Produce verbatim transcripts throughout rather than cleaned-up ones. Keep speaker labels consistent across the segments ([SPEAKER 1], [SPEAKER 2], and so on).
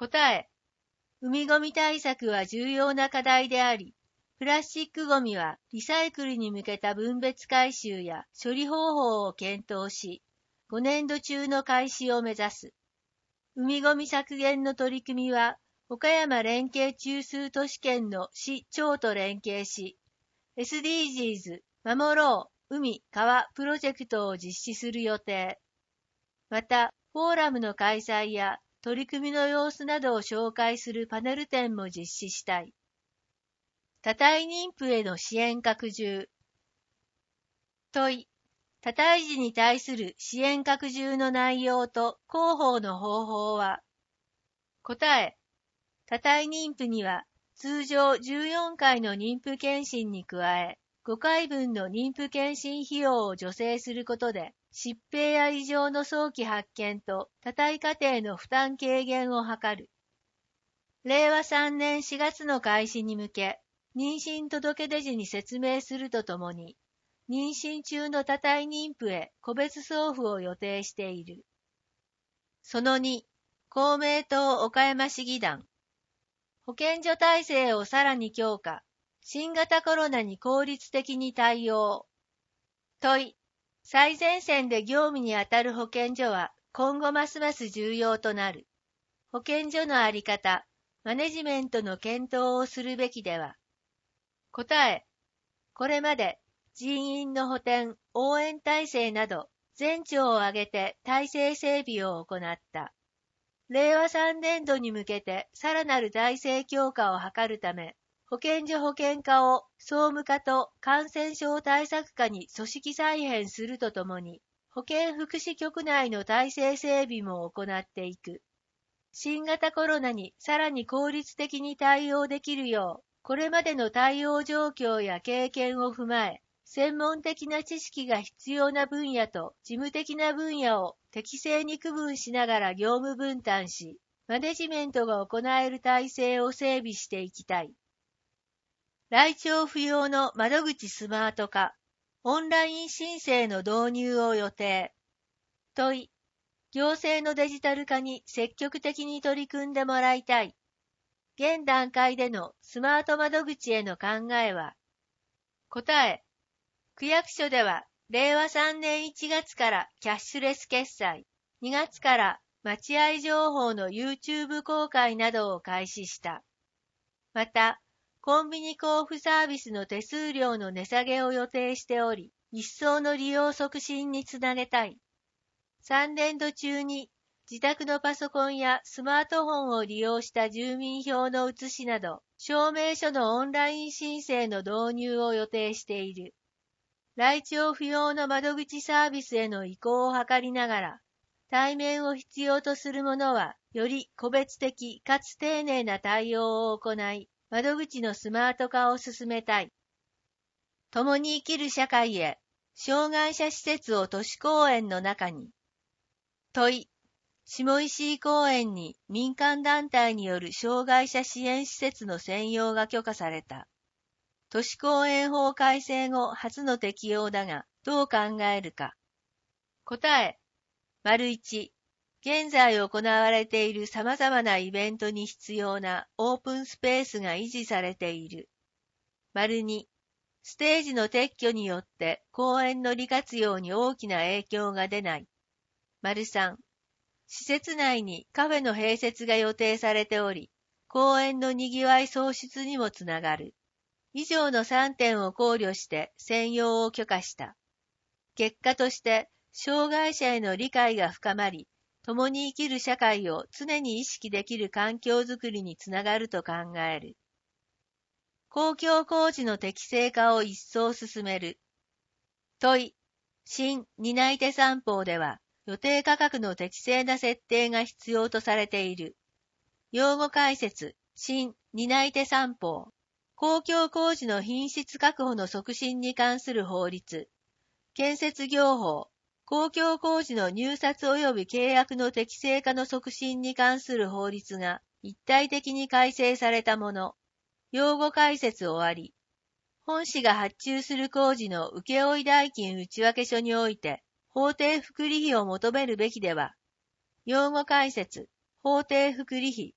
[SPEAKER 1] 答え。海ゴミ対策は重要な課題であり、プラスチックゴミはリサイクルに向けた分別回収や処理方法を検討し、ごねんど中の開始を目指す。海ゴミ削減の取り組みは、岡山連携中枢都市圏の市町と連携し、エスディージーズ 守ろう海川プロジェクトを実施する予定。また、フォーラムの開催や取り組みの様子などを紹介するパネル展も実施したい。多胎妊婦への支援拡充。問い。多胎児に対する支援拡充の内容と広報の方法は。答え。多胎妊婦には通常じゅうよんかいの妊婦検診に加え、ごかいぶんの妊婦検診費用を助成することで、疾病や異常の早期発見と多胎家庭の負担軽減を図る。れいわさんねんしがつの開始に向け、妊娠届出時に説明するとともに、妊娠中の多胎妊婦へ個別送付を予定している。そのに、公明党岡山市議団。保健所体制をさらに強化。新型コロナに効率的に対応。問い。最前線で業務に当たる保健所は今後ますます重要となる。保健所のあり方、マネジメントの検討をするべきでは。答え。これまで人員の補填、応援体制など全庁を挙げて体制整備を行った。れいわさんねんどに向けてさらなる体制強化を図るため、保健所保健課を総務課と感染症対策課に組織再編するとともに、保健福祉局内の体制整備も行っていく。新型コロナにさらに効率的に対応できるよう、これまでの対応状況や経験を踏まえ、専門的な知識が必要な分野と事務的な分野を適正に区分しながら業務分担し、マネジメントが行える体制を整備していきたい。来庁不要の窓口スマート化、オンライン申請の導入を予定。問い。行政のデジタル化に積極的に取り組んでもらいたい。現段階でのスマート窓口への考えは。答え。区役所では、れいわさんねんいちがつからキャッシュレス決済、にがつから待合情報の YouTube 公開などを開始した。また、コンビニ交付サービスの手数料の値下げを予定しており、一層の利用促進につなげたい。さんねんど中に自宅のパソコンやスマートフォンを利用した住民票の写しなど、証明書のオンライン申請の導入を予定している。来庁不要の窓口サービスへの移行を図りながら、対面を必要とする者は、より個別的かつ丁寧な対応を行い、窓口のスマート化を進めたい。共に生きる社会へ、障害者施設を都市公園の中に。問い。下石井公園に民間団体による障害者支援施設の専用が許可された。都市公園法改正後初の適用だが、どう考えるか。答え。丸一。現在行われている様々なイベントに必要なオープンスペースが維持されている。丸二。ステージの撤去によって公園の利活用に大きな影響が出ない。丸三。施設内にカフェの併設が予定されており、公園の賑わい創出にもつながる。以上のさんてんを考慮して専用を許可した。結果として、障害者への理解が深まり、共に生きる社会を常に意識できる環境づくりにつながると考える。公共工事の適正化を一層進める。問い。新担い手三法では、予定価格の適正な設定が必要とされている。用語解説。新担い手三法。公共工事の品質確保の促進に関する法律。建設業法。公共工事の入札及び契約の適正化の促進に関する法律が一体的に改正されたもの。用語解説終わり。本市が発注する工事の請負代金内訳書において、法定複利費を求めるべきでは。用語解説。法定複利費。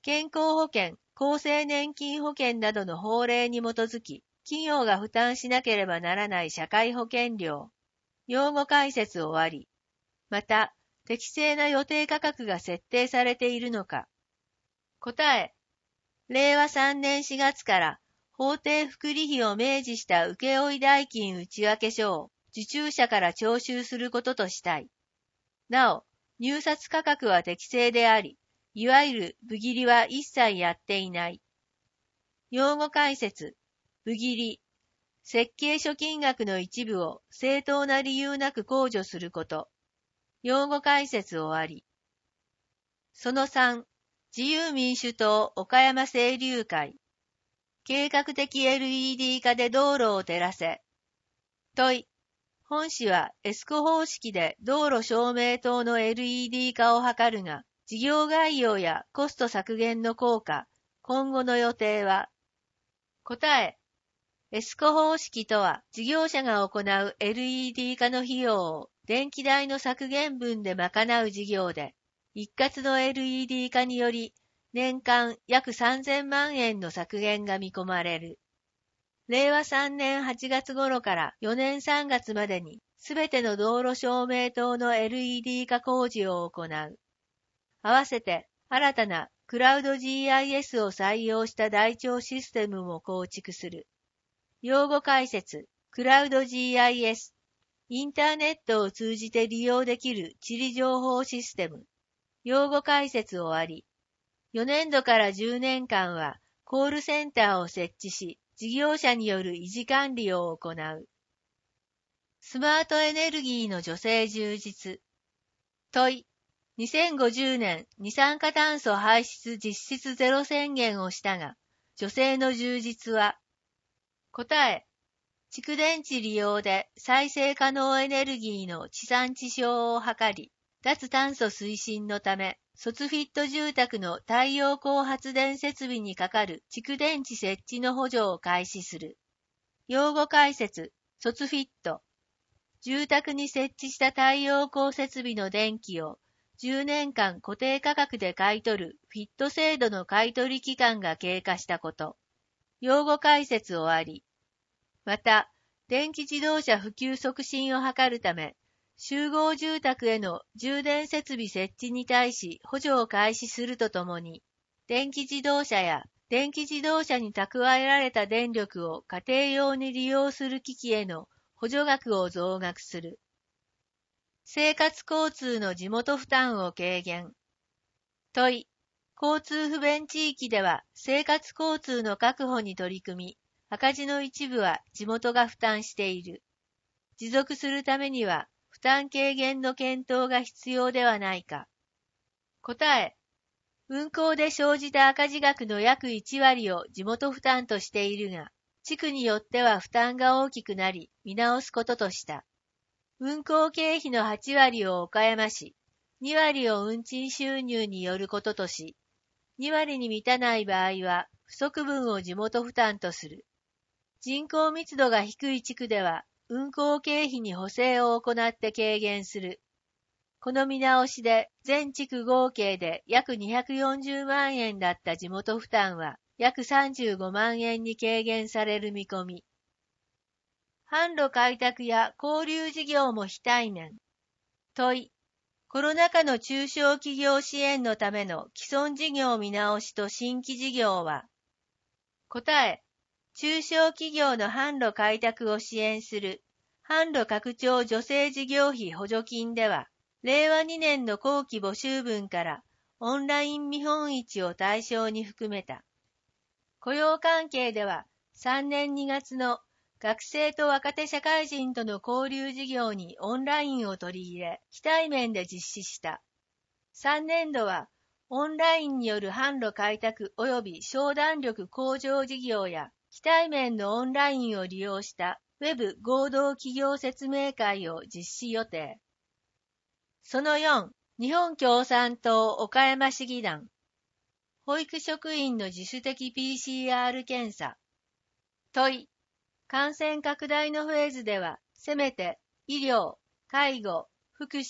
[SPEAKER 1] 健康保険、厚生年金保険などの法令に基づき、企業が負担しなければならない社会保険料。用語解説終わり。また、適正な予定価格が設定されているのか。答え。れいわさんねんしがつから法定福利費を明示した請負代金内訳書を受注者から徴収することとしたい。なお、入札価格は適正であり、いわゆる部切りは一切やっていない。用語解説。部切り。設計書金額の一部を正当な理由なく控除すること。用語解説終わり。そのさん、自由民主党岡山清流会。計画的 エルイーディー 化で道路を照らせ。問い。本市はエスコ方式で道路照明灯の エルイーディー 化を図るが、事業概要やコスト削減の効果、今後の予定は。答え。エスコ方式とは、事業者が行う エルイーディー 化の費用を電気代の削減分で賄う事業で、一括の エルイーディー 化により、年間約さんぜんまんえんの削減が見込まれる。れいわさんねんはちがつ頃からよねんさんがつまでに、すべての道路照明灯の エルイーディー 化工事を行う。合わせて、新たなクラウド ジーアイエス を採用した台帳システムも構築する。用語解説、クラウド ジーアイエス。インターネットを通じて利用できる地理情報システム。用語解説終わり。よねんどからじゅうねんかんはコールセンターを設置し、事業者による維持管理を行う。スマートエネルギーの助成充実。問い。にせんごじゅうねん二酸化炭素排出実質ゼロ宣言をしたが、助成の充実は。答え。蓄電池利用で再生可能エネルギーの地産地消を図り、脱炭素推進のため、卒フィット住宅の太陽光発電設備にかかる蓄電池設置の補助を開始する。用語解説、卒フィット。住宅に設置した太陽光設備の電気をじゅうねんかん固定価格で買い取るフィット制度の買取期間が経過したこと。用語解説終わり。また、電気自動車普及促進を図るため、集合住宅への充電設備設置に対し補助を開始するとともに、電気自動車や電気自動車に蓄えられた電力を家庭用に利用する機器への補助額を増額する。生活交通の地元負担を軽減。問い。交通不便地域では生活交通の確保に取り組み、赤字の一部は地元が負担している。持続するためには負担軽減の検討が必要ではないか。答え。運行で生じた赤字額の約いちわりを地元負担としているが、地区によっては負担が大きくなり、見直すこととした。運行経費のはちわりを岡山市、にわりを運賃収入によることとし、にわりに満たない場合は不足分を地元負担とする。人口密度が低い地区では、運行経費に補正を行って軽減する。この見直しで全地区合計で約にひゃくよんじゅうまんえんだった地元負担は約さんじゅうごまんえんに軽減される見込み。販路開拓や交流事業も非対面。問い。コロナ禍の中小企業支援のための既存事業見直しと新規事業は。答え。中小企業の販路開拓を支援する販路拡張助成事業費補助金では、れいわにねんの後期募集分からオンライン見本市を対象に含めた。雇用関係ではさんねんにがつの学生と若手社会人との交流事業にオンラインを取り入れ、非対面で実施した。さんねんどはオンラインによる販路開拓及び商談力向上事業や非対面のオンラインを利用したウェブ合同企業説明会を実施予定。そのよん、日本共産党岡山市議団。保育職員の自主的 ピーシーアール 検査。問い。感染拡大のフェーズでは、せめて医療、介護、福祉、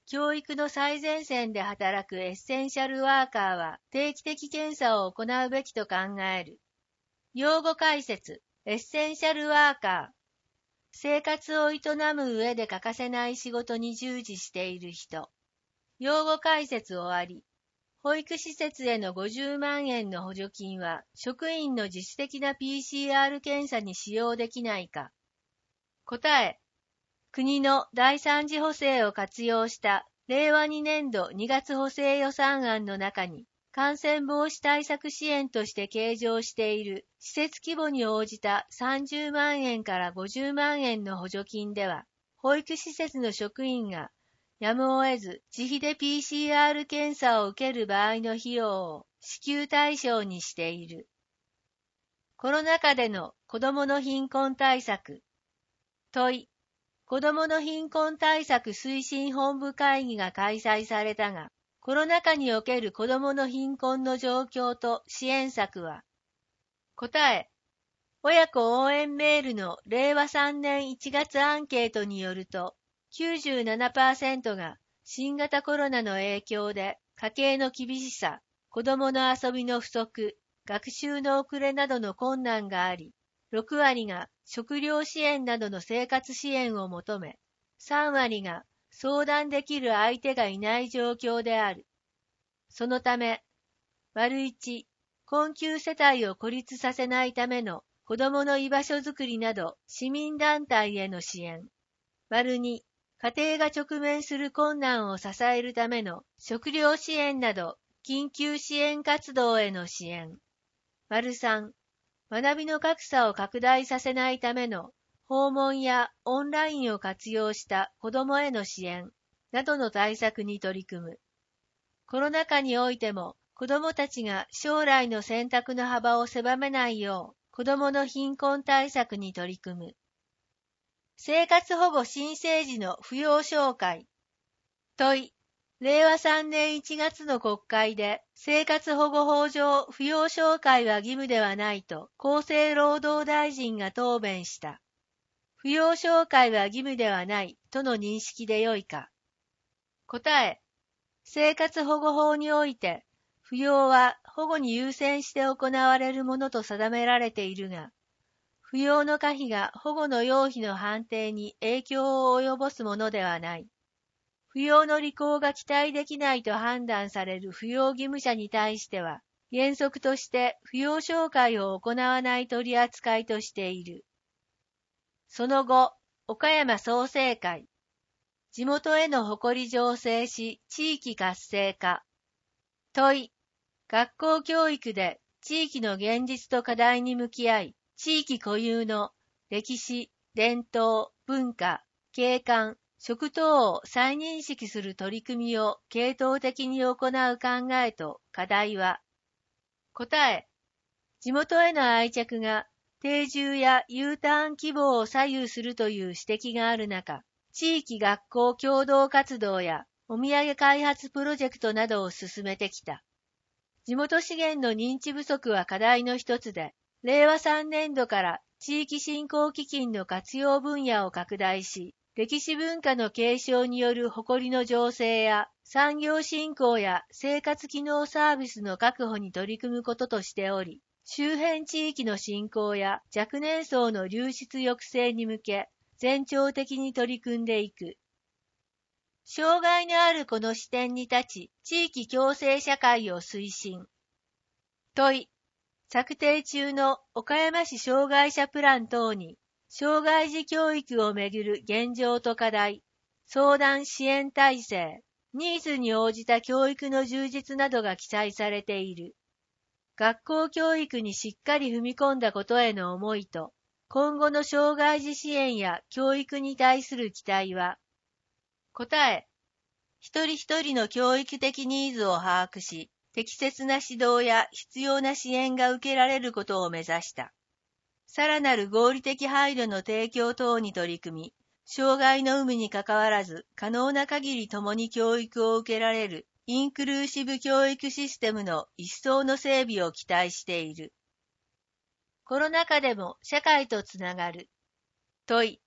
[SPEAKER 1] 教育の最前線で働くエッセンシャルワーカーは定期的検査を行うべきと考える。用語解説、エッセンシャルワーカー。生活を営む上で欠かせない仕事に従事している人。用語解説終わり。保育施設へのごじゅうまんえんの補助金は職員の自主的な ピーシーアール 検査に使用できないか。答え。国の第三次補正を活用したれいわにねんどにがつ補正予算案の中に感染防止対策支援として計上している施設規模に応じたさんじゅうまんえんからごじゅうまんえんの補助金では、保育施設の職員がやむを得ず自費で ピーシーアール 検査を受ける場合の費用を支給対象にしている。コロナ禍での子どもの貧困対策。問い。子どもの貧困対策推進本部会議が開催されたが、コロナ禍における子どもの貧困の状況と支援策は。答え。親子応援メールのれいわさんねんいちがつアンケートによると、きゅうじゅうななパーセント が新型コロナの影響で家計の厳しさ、子どもの遊びの不足、学習の遅れなどの困難があり、ろくわりが食料支援などの生活支援を求め、さんわりが相談できる相手がいない状況である。そのため、丸一、困窮世帯を孤立させないための子どもの居場所づくりなど市民団体への支援。丸二、家庭が直面する困難を支えるための食料支援など緊急支援活動への支援。丸三、学びの格差を拡大させないための訪問やオンラインを活用した子どもへの支援などの対策に取り組む。コロナ禍においても子どもたちが将来の選択の幅を狭めないよう子どもの貧困対策に取り組む。生活保護申請時の扶養照会。問い。れいわさんねんいちがつの国会で生活保護法上扶養照会は義務ではないと厚生労働大臣が答弁した。扶養照会は義務ではないとの認識でよいか。答え。生活保護法において扶養は保護に優先して行われるものと定められているが、扶養の可否が保護の要否の判定に影響を及ぼすものではない。扶養の履行が期待できないと判断される扶養義務者に対しては、原則として扶養照会を行わない取り扱いとしている。その後、岡山創生会。地元への誇り醸成し、地域活性化。問い。学校教育で地域の現実と課題に向き合い、地域固有の歴史、伝統、文化、景観、食等を再認識する取り組みを系統的に行う考えと課題は。答え。地元への愛着が定住や U ターン希望を左右するという指摘がある中、地域学校共同活動やお土産開発プロジェクトなどを進めてきた。地元資源の認知不足は課題の一つで、れいわさんねんどから地域振興基金の活用分野を拡大し、歴史文化の継承による誇りの醸成や産業振興や生活機能サービスの確保に取り組むこととしており、周辺地域の振興や若年層の流出抑制に向け、全庁的に取り組んでいく。障害のある子の視点に立ち、地域共生社会を推進。問い。策定中の岡山市障害者プラン等に、障害児教育をめぐる現状と課題、相談支援体制、ニーズに応じた教育の充実などが記載されている。学校教育にしっかり踏み込んだことへの思いと、今後の障害児支援や教育に対する期待は、答え。一人一人の教育的ニーズを把握し、適切な指導や必要な支援が受けられることを目指した。さらなる合理的配慮の提供等に取り組み、障害の有無にかかわらず可能な限り共に教育を受けられるインクルーシブ教育システムの一層の整備を期待している。コロナ禍でも社会とつながる。問い。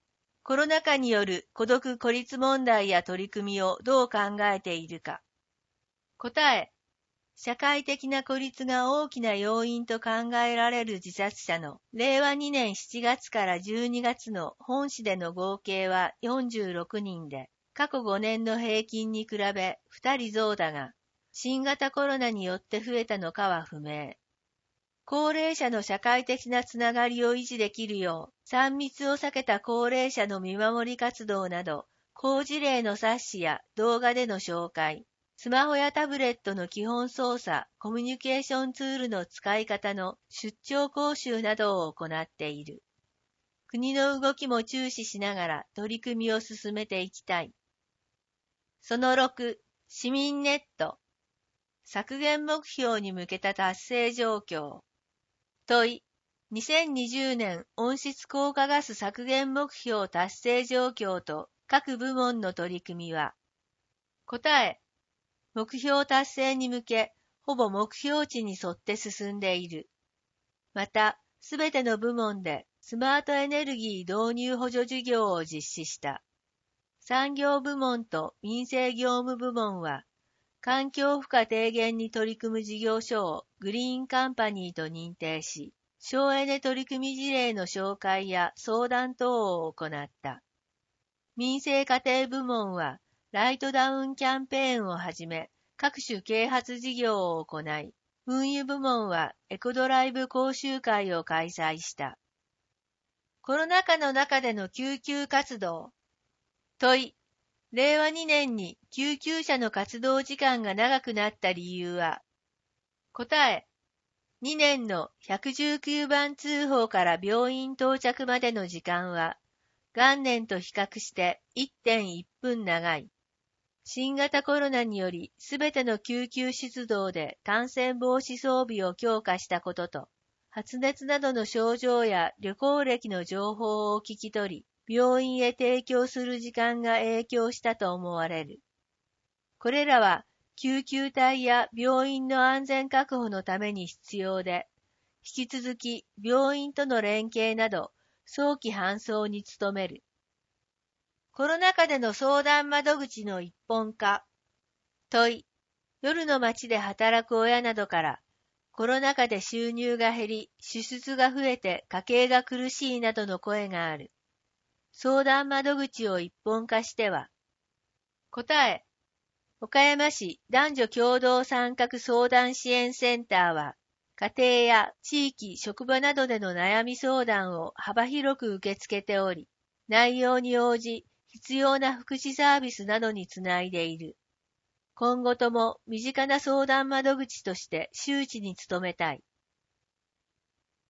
[SPEAKER 1] コロナ禍による孤独孤立問題や取り組みをどう考えているか。答え。社会的な孤立が大きな要因と考えられる自殺者のれいわにねんしちがつからじゅうにがつの本市での合計はよんじゅうろくにんで、過去ごねんの平均に比べふたり増だが、新型コロナによって増えたのかは不明。高齢者の社会的なつながりを維持できるよう、さん密を避けた高齢者の見守り活動など、好事例の冊子や動画での紹介、スマホやタブレットの基本操作、コミュニケーションツールの使い方の出張講習などを行っている。国の動きも注視しながら取り組みを進めていきたい。そのろく、市民ネット。削減目標に向けた達成状況。問い。にせんにじゅうねん温室効果ガス削減目標達成状況と各部門の取り組みは。答え。目標達成に向け、ほぼ目標値に沿って進んでいる。また、すべての部門でスマートエネルギー導入補助事業を実施した。産業部門と民生業務部門は、環境負荷低減に取り組む事業所をグリーンカンパニーと認定し、省エネ取り組み事例の紹介や相談等を行った。民生家庭部門は、ライトダウンキャンペーンをはじめ、各種啓発事業を行い、運輸部門はエコドライブ講習会を開催した。コロナ禍の中での救急活動。問い。れいわにねんに救急車の活動時間が長くなった理由は。答え。にねんのひゃくじゅうきゅうばん通報から病院到着までの時間は、元年と比較して いってんいっぷん長い。新型コロナによりすべての救急出動で感染防止装備を強化したことと、発熱などの症状や旅行歴の情報を聞き取り、病院へ提供する時間が影響したと思われる。これらは救急隊や病院の安全確保のために必要で、引き続き病院との連携など早期搬送に努める。コロナ禍での相談窓口の一本化。問い。夜の街で働く親などから、コロナ禍で収入が減り、支出が増えて家計が苦しいなどの声がある。相談窓口を一本化しては。答え。岡山市男女共同参画相談支援センターは、家庭や地域、職場などでの悩み相談を幅広く受け付けており、内容に応じ、必要な福祉サービスなどにつないでいる。今後とも身近な相談窓口として周知に努めたい。